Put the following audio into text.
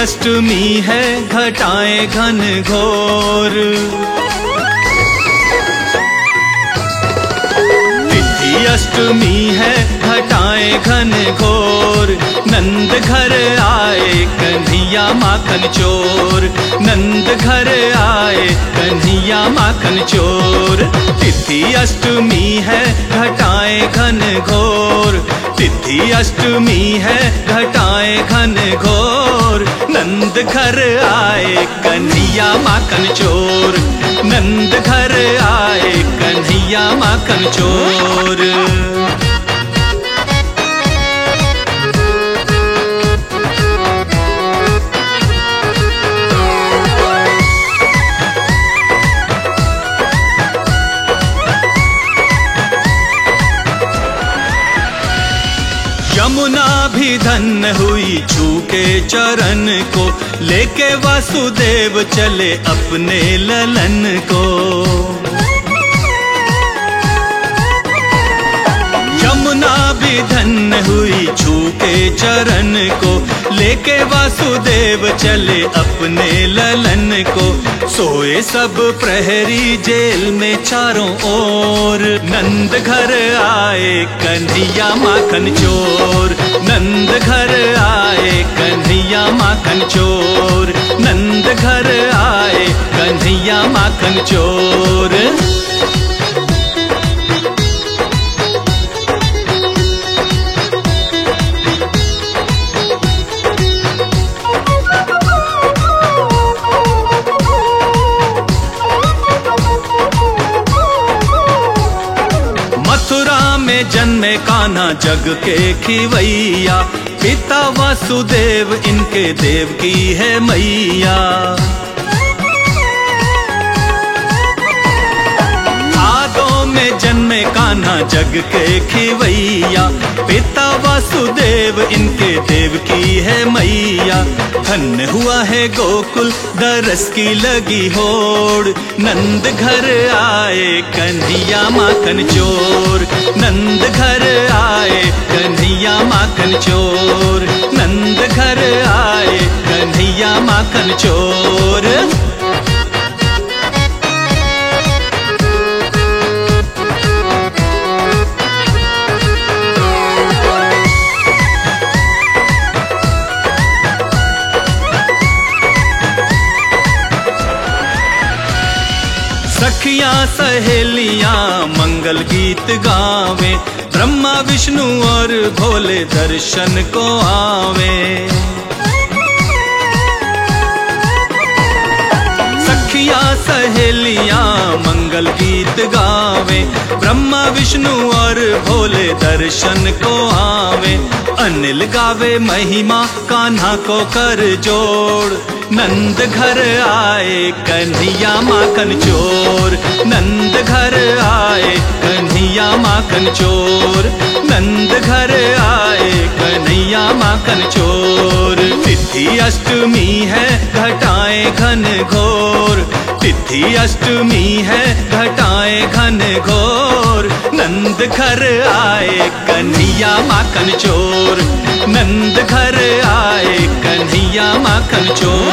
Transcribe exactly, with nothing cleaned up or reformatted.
अष्टमी है घटाएं घन घोर। तिथि अष्टमी है घटाएं घन घोर। नंद घर आए कन्हैया माखन चोर। नंद घर आए कन्हैया माखन चोर। तिथि अष्टमी है घटाएं घन घोर। तिथि अष्टमी है घटाएं घन घोर। नंद घर आए कन्हैया माखन चोर। नंद घर आए कन्हैया माखन चोर। यमुना भी धन्य हुई छू के चरण को। लेके वासुदेव चले अपने ललन को। यमुना भी धन्य हुई छू के चरण को। लेके वासुदेव चले अपने ललन को। सोए सब प्रहरी जेल में चारों ओर। नंद घर आए कन्हैया माखन चोर। नंद घर आए कन्हैया माखन चोर। नंद घर आए कन्हैया माखन चोर। मथुरा में जन्मे कान्हा जग के खिवैया। पिता वासुदेव इनके देव की है मैया। भादों में जन्मे कान्हा जग के खिवैया। पिता वासुदेव इनके देव की है मैया। धन्य हुआ है गोकुल दरस की लगी होड़। नंद घर आए कन्हैया माखन चोर। नंद घर आए कन्हैया माखन चोर। नंद घर आए कन्हैया माखन चोर। सखियां सहेलियां मंगल गीत गावे। ब्रह्मा विष्णु और भोले दर्शन को आवे। सखियां सहेलियां मंगल गीत गावे। ब्रह्मा विष्णु और भोले दर्शन को आवे। अनिल गावे महिमा कान्हा को कर जोड़। नंद घर आए कन्हैया माखन चोर। नंद घर आए कन्हैया माखन चोर। नंद घर आए कन्हैया माखन चोर। तिथि अष्टमी है घटाएं घन घोर। तिथि अष्टमी है घटाएं घन घोर। नंद घर आए कन्हैया माखन चोर। नंद घर आए कन्हैया माखन चोर।